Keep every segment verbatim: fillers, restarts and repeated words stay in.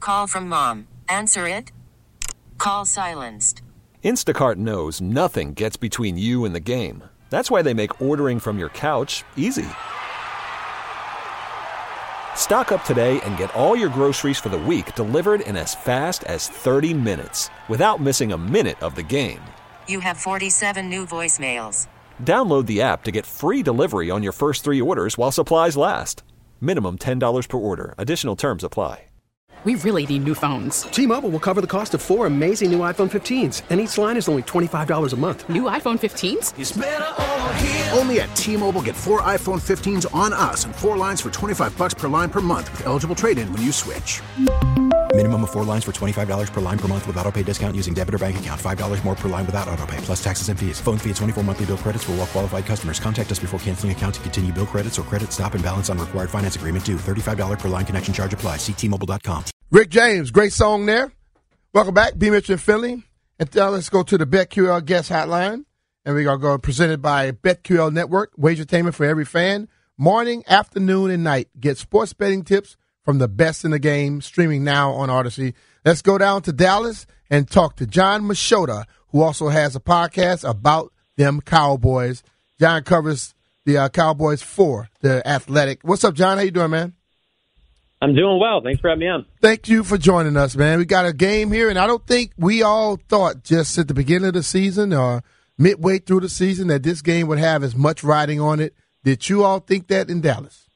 Call from mom. Answer it. Call silenced. Instacart knows nothing gets between you and the game. That's why they make ordering from your couch easy. Stock up today and get all your groceries for the week delivered in as fast as thirty minutes without missing a minute of the game. You have forty-seven new voicemails. Download the app to get free delivery on your first three orders while supplies last. Minimum ten dollars per order. Additional terms apply. We really need new phones. T-Mobile will cover the cost of four amazing new iPhone fifteens, and each line is only twenty-five dollars a month. New iPhone fifteens? It's better over here. Only at T-Mobile, get four iPhone fifteens on us and four lines for twenty-five bucks per line per month with eligible trade-in when you switch. Minimum of four lines for twenty-five dollars per line per month with autopay discount using debit or bank account. five dollars more per line without autopay, plus taxes and fees. Phone fee at twenty-four monthly bill credits for well-qualified customers. Contact us before canceling account to continue bill credits or credit stop and balance on required finance agreement due. thirty-five dollars per line connection charge applies. See T Mobile dot com. Rick James, great song there. Welcome back, B. Mitchell and Finley. And now let's go to the BetQL guest hotline. And we're going to go presented by BetQL Network, wagertainment for every fan. Morning, afternoon, and night. Get sports betting tips from the best in the game, streaming now on Odyssey. Let's go down to Dallas and talk to John Machota, who also has a podcast about them Cowboys. John covers the uh, Cowboys for the Athletic. What's up, John? How you doing, man? I'm doing well. Thanks for having me on. Thank you for joining us, man. We got a game here, and I don't think we all thought just at the beginning of the season or midway through the season that this game would have as much riding on it. Did you all think that in Dallas?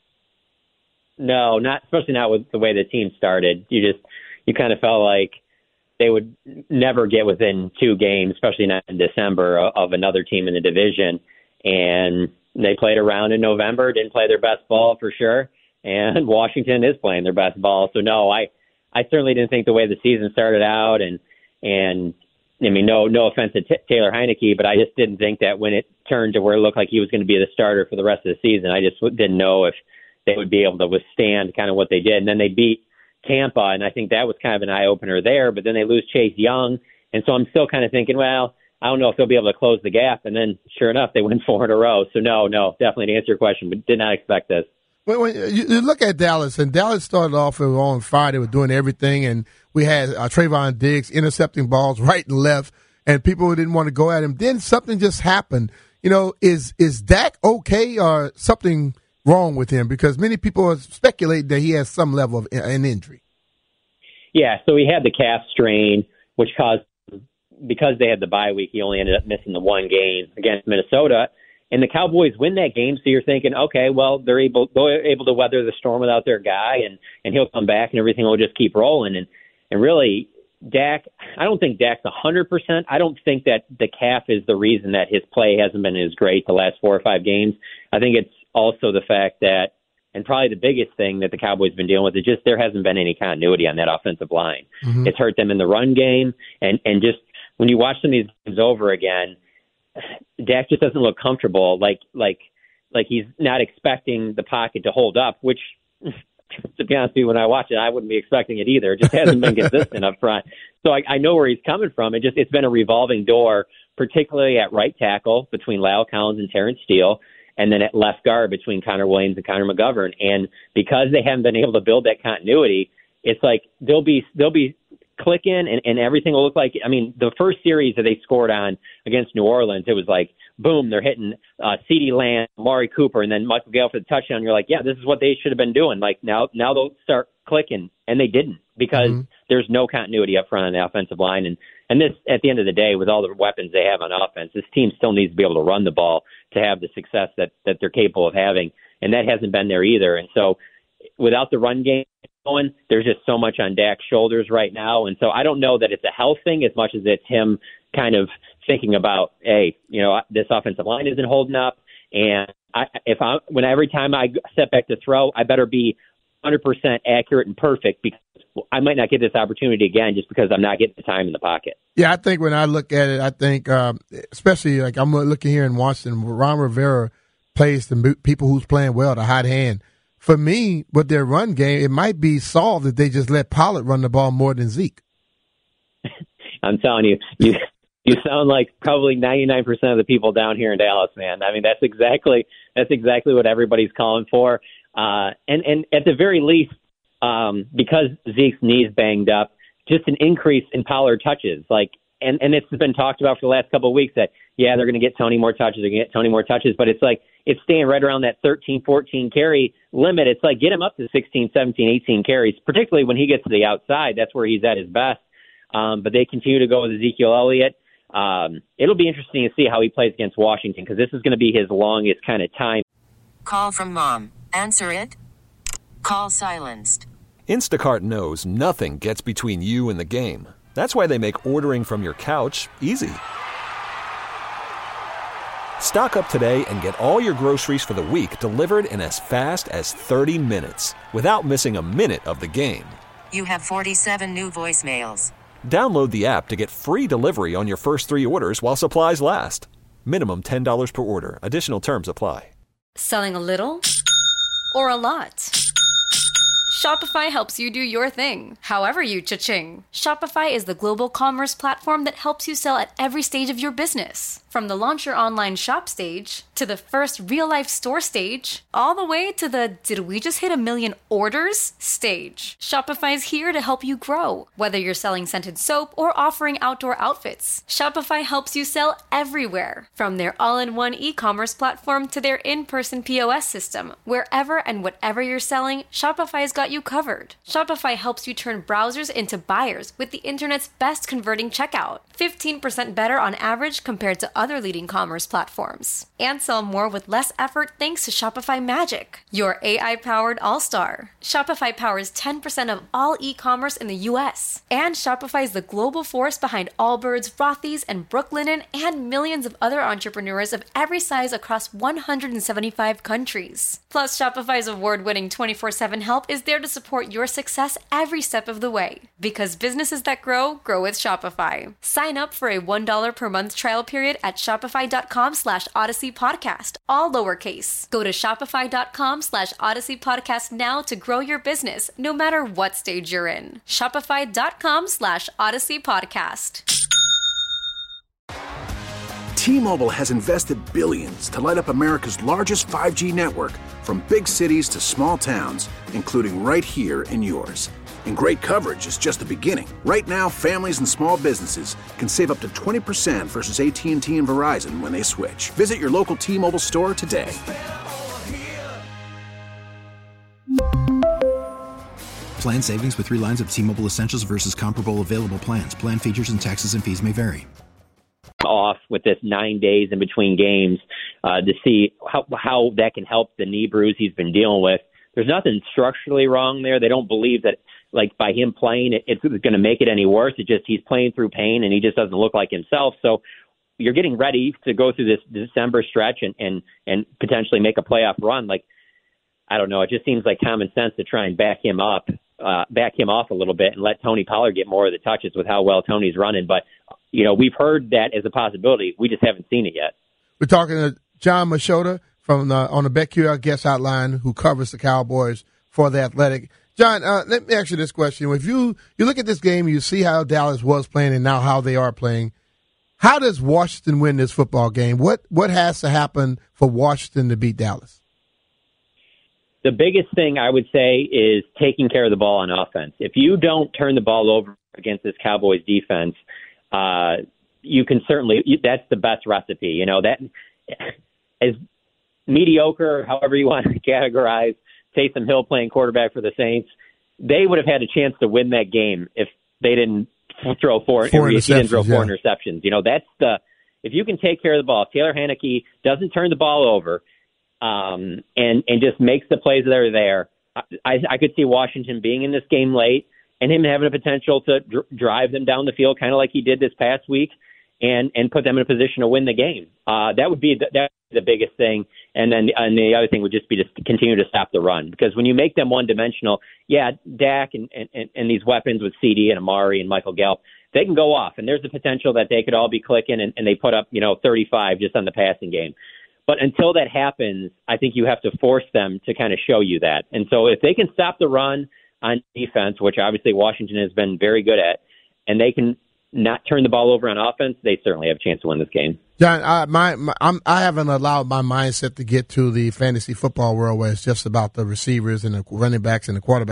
No, not especially not with the way the team started. You just you kind of felt like they would never get within two games, especially not in December, of another team in the division. And they played around in November, didn't play their best ball for sure. And Washington is playing their best ball. So, no, I, I certainly didn't think the way the season started out. And, and I mean, no no offense to T- Taylor Heineke, but I just didn't think that when it turned to where it looked like he was going to be the starter for the rest of the season, I just didn't know if they would be able to withstand kind of what they did. And then they beat Tampa, and I think that was kind of an eye-opener there. But then they lose Chase Young. And so I'm still kind of thinking, well, I don't know if they'll be able to close the gap. And then, sure enough, they win four in a row. So, no, no, definitely to answer your question, but did not expect this. When, when you, you look at Dallas, and Dallas started off on fire. They were doing everything, and we had uh, Trayvon Diggs intercepting balls right and left, and people didn't want to go at him. Then something just happened. You know, is is Dak okay or something wrong with him? Because many people are speculating that he has some level of an injury. Yeah, so he had the calf strain, which caused, because they had the bye week, he only ended up missing the one game against Minnesota. And the Cowboys win that game, so you're thinking, okay, well, they're able they're able to weather the storm without their guy, and, and he'll come back, and everything will just keep rolling. And and really, Dak, I don't think Dak's one hundred percent. I don't think that the calf is the reason that his play hasn't been as great the last four or five games. I think it's also the fact that, and probably the biggest thing that the Cowboys have been dealing with, is just there hasn't been any continuity on that offensive line. Mm-hmm. It's hurt them in the run game, and, and just when you watch some of these games over again, Dak just doesn't look comfortable, like like like he's not expecting the pocket to hold up, which, to be honest with you, when I watch it, I wouldn't be expecting it either. It just hasn't been consistent up front. So I, I know where he's coming from. It just it's been a revolving door, particularly at right tackle between Lyle Collins and Terrence Steele, and then at left guard between Connor Williams and Connor McGovern. And because they haven't been able to build that continuity, it's like they'll be they'll be clicking and, and everything will look like, I mean, the first series that they scored on against New Orleans, it was like, boom, they're hitting uh, CeeDee Lamb, Amari Cooper, and then Michael Gallup for the touchdown. You're like, yeah, this is what they should have been doing. Like now, now they'll start clicking, and they didn't because mm-hmm. there's no continuity up front on the offensive line. And, and this, at the end of the day, with all the weapons they have on offense, this team still needs to be able to run the ball to have the success that, that they're capable of having. And that hasn't been there either. And so without the run game going, there's just so much on Dak's shoulders right now. And so I don't know that it's a health thing as much as it's him kind of thinking about, hey, you know, this offensive line isn't holding up. And I, if I, when every time I step back to throw, I better be one hundred percent accurate and perfect because I might not get this opportunity again just because I'm not getting the time in the pocket. Yeah, I think when I look at it, I think um, especially like I'm looking here in Washington, Ron Rivera plays the people who's playing well, the hot hand. For me, with their run game, it might be solved if they just let Pollard run the ball more than Zeke. I'm telling you, you you sound like probably ninety-nine percent of the people down here in Dallas, man. I mean, that's exactly that's exactly what everybody's calling for. Uh, and, and at the very least, um, because Zeke's knee's banged up, just an increase in Pollard touches. Like, and, and it's been talked about for the last couple of weeks that, yeah, they're going to get Tony more touches, they're going to get Tony more touches, but it's like, it's staying right around that thirteen, fourteen carry limit. It's like, get him up to sixteen, seventeen, eighteen carries, particularly when he gets to the outside. That's where he's at his best. Um, but they continue to go with Ezekiel Elliott. Um, it'll be interesting to see how he plays against Washington, because this is going to be his longest kind of time. Call from mom. Answer it. Call silenced. Instacart knows nothing gets between you and the game. That's why they make ordering from your couch easy. Stock up today and get all your groceries for the week delivered in as fast as thirty minutes without missing a minute of the game. You have forty-seven new voicemails. Download the app to get free delivery on your first three orders while supplies last. Minimum ten dollars per order. Additional terms apply. Selling a little or a lot? Shopify helps you do your thing, however you cha-ching. Shopify is the global commerce platform that helps you sell at every stage of your business. From the launch your online shop stage, to the first real-life store stage, all the way to the did we just hit a million orders stage. Shopify is here to help you grow. Whether you're selling scented soap or offering outdoor outfits, Shopify helps you sell everywhere. From their all-in-one e-commerce platform to their in-person P O S system, wherever and whatever you're selling, Shopify's got you covered. Shopify helps you turn browsers into buyers with the internet's best converting checkout. fifteen percent better on average compared to other leading commerce platforms. And sell more with less effort thanks to Shopify Magic, your A I-powered all-star. Shopify powers ten percent of all e-commerce in the U S. And Shopify is the global force behind Allbirds, Rothy's, and Brooklinen, and millions of other entrepreneurs of every size across one hundred seventy-five countries. Plus, Shopify's award-winning twenty-four seven help is there to support your success every step of the way. Because businesses that grow, grow with Shopify. Sign up for a one dollar per month trial period at shopify.com slash Odyssey Podcast, all lowercase. Go to shopify.com slash Odyssey Podcast now to grow your business, no matter what stage you're in. Shopify.com slash Odyssey Podcast. T-Mobile has invested billions to light up America's largest five G network, from big cities to small towns, including right here in yours. And great coverage is just the beginning. Right now, families and small businesses can save up to twenty percent versus A T and T and Verizon when they switch. Visit your local T-Mobile store today. Plan savings with three lines of T-Mobile Essentials versus comparable available plans. Plan features and taxes and fees may vary. Off with this nine days in between games uh, to see how, how that can help the knee bruise he's been dealing with. There's nothing structurally wrong there. They don't believe that, like, by him playing, it, it's going to make it any worse. It's just he's playing through pain, and he just doesn't look like himself. So you're getting ready to go through this December stretch and, and, and potentially make a playoff run. Like, I don't know. It just seems like common sense to try and back him up, uh, back him off a little bit and let Tony Pollard get more of the touches with how well Tony's running. But, you know, we've heard that as a possibility. We just haven't seen it yet. We're talking to Jon Machota from the, on the BetQL guest hotline, who covers the Cowboys for The Athletic. John, uh, let me ask you this question. If you, you look at this game, you see how Dallas was playing and now how they are playing. How does Washington win this football game? What what has to happen for Washington to beat Dallas? The biggest thing I would say is taking care of the ball on offense. If you don't turn the ball over against this Cowboys defense, uh, you can certainly, that's the best recipe. You know, that as mediocre, however you want to categorize Taysom Hill playing quarterback for the Saints, they would have had a chance to win that game if they didn't throw four, four if he didn't throw four yeah. interceptions. You know, that's the, if you can take care of the ball, if Taylor Heinicke doesn't turn the ball over, um, and, and just makes the plays that are there, I, I could see Washington being in this game late and him having a potential to dr- drive them down the field, kind of like he did this past week, and, and put them in a position to win the game. Uh, that would be the, that the biggest thing. And then and the other thing would just be to continue to stop the run. Because when you make them one-dimensional, yeah, Dak and, and, and these weapons with C D and Amari and Michael Gallup, they can go off. And there's the potential that they could all be clicking and, and they put up, you know, thirty-five just on the passing game. But until that happens, I think you have to force them to kind of show you that. And so if they can stop the run on defense, which obviously Washington has been very good at, and they can not turn the ball over on offense, they certainly have a chance to win this game. John, I, my, my, I'm, I haven't allowed my mindset to get to the fantasy football world where it's just about the receivers and the running backs and the quarterbacks.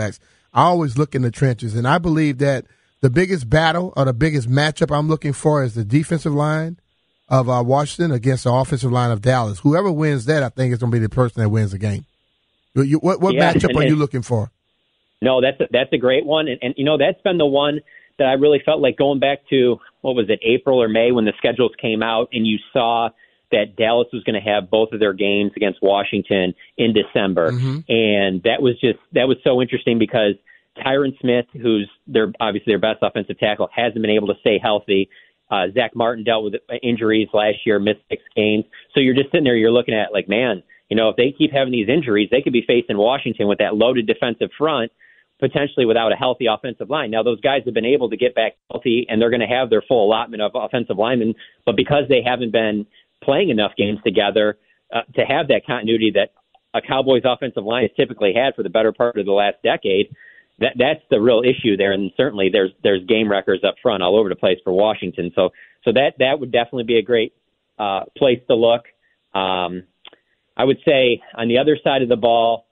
I always look in the trenches, and I believe that the biggest battle or the biggest matchup I'm looking for is the defensive line of uh, Washington against the offensive line of Dallas. Whoever wins that, I think, is going to be the person that wins the game. You, what what yeah, matchup and, are and, you looking for? No, that's a, that's a great one, and, and you know that's been the one that I really felt like going back to, what was it, April or May when the schedules came out, and you saw that Dallas was going to have both of their games against Washington in December, mm-hmm. and that was just that was so interesting because Tyron Smith, who's their obviously their best offensive tackle, hasn't been able to stay healthy. Uh, Zach Martin dealt with injuries last year, missed six games. So you're just sitting there, you're looking at like, man, you know, if they keep having these injuries, they could be facing Washington with that loaded defensive front, potentially without a healthy offensive line. Now, those guys have been able to get back healthy, and they're going to have their full allotment of offensive linemen. But because they haven't been playing enough games together uh, to have that continuity that a Cowboys offensive line has typically had for the better part of the last decade, that that's the real issue there. And certainly there's there's game wreckers up front all over the place for Washington. So so that that would definitely be a great uh, place to look. Um, I would say on the other side of the ball,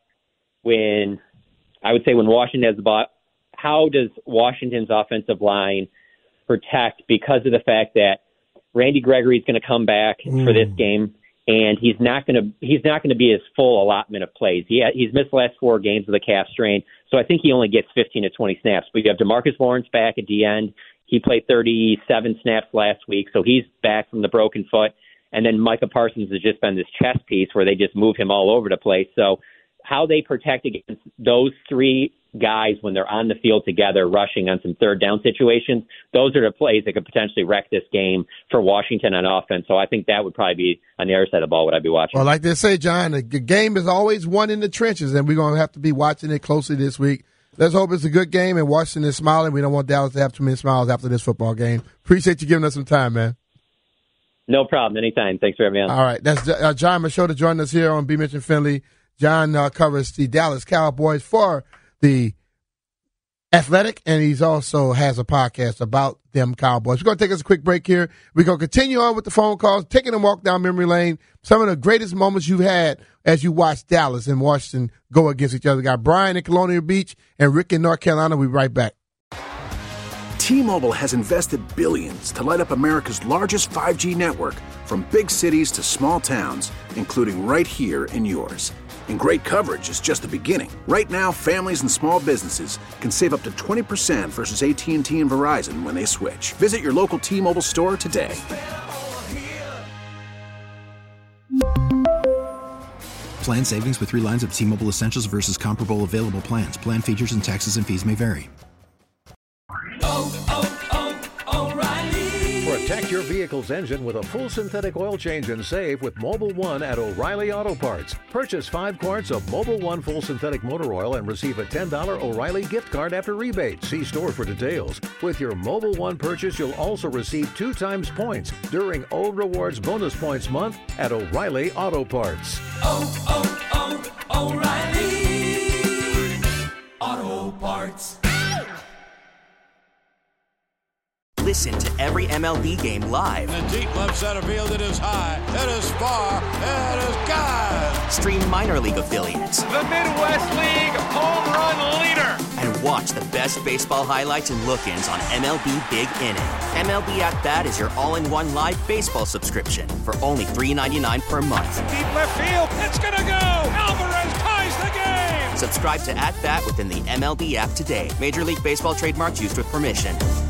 when I would say when Washington has the ball, how does Washington's offensive line protect because of the fact that Randy Gregory is going to come back mm. for this game, and he's not going to he's not going to be his full allotment of plays. He ha- he's missed the last four games with a calf strain, so I think he only gets fifteen to twenty snaps. But you have DeMarcus Lawrence back at the end. He played thirty-seven snaps last week, so he's back from the broken foot. And then Micah Parsons has just been this chess piece where they just move him all over the place. So how they protect against those three guys when they're on the field together rushing on some third down situations, those are the plays that could potentially wreck this game for Washington on offense. So I think that would probably be on the other side of the ball what I'd be watching. Well, like they say, John, the game is always won in the trenches, and we're going to have to be watching it closely this week. Let's hope it's a good game and Washington is smiling. We don't want Dallas to have too many smiles after this football game. Appreciate you giving us some time, man. No problem. Anytime. Thanks for having me on. All right. That's uh, John Machota joining us here on B. Mitch and Finley. John uh, covers the Dallas Cowboys for the Athletic, and he's also has a podcast about them Cowboys. We're going to take us a quick break here. We're going to continue on with the phone calls, taking a walk down memory lane. Some of the greatest moments you've had as you watch Dallas and Washington go against each other. We got Brian in Colonial Beach and Rick in North Carolina. We'll be right back. T-Mobile has invested billions to light up America's largest five G network, from big cities to small towns, including right here in yours. And great coverage is just the beginning. Right now, families and small businesses can save up to twenty percent versus A T and T and Verizon when they switch. Visit your local T-Mobile store today. Plan savings with three lines of T-Mobile Essentials versus comparable available plans. Plan features and taxes and fees may vary. Oh, oh, oh, O'Reilly. Protect your vehicle's engine with a full synthetic oil change and save with Mobil one at O'Reilly Auto Parts. Purchase five quarts of Mobil one full synthetic motor oil and receive a ten dollars O'Reilly gift card after rebate. See store for details. With your Mobil one purchase, you'll also receive two times points during O Rewards Bonus Points Month at O'Reilly Auto Parts. Oh, oh, oh, O'Reilly Auto Parts. Listen to every M L B game live. In the deep left center field, it is high, it is far, it is gone. Stream minor league affiliates. The Midwest League home run leader. And watch the best baseball highlights and look-ins on M L B Big Inning. M L B At Bat is your all-in-one live baseball subscription for only three dollars and ninety-nine cents per month. Deep left field, it's gonna go. Alvarez ties the game. Subscribe to At Bat within the M L B app today. Major League Baseball trademarks used with permission.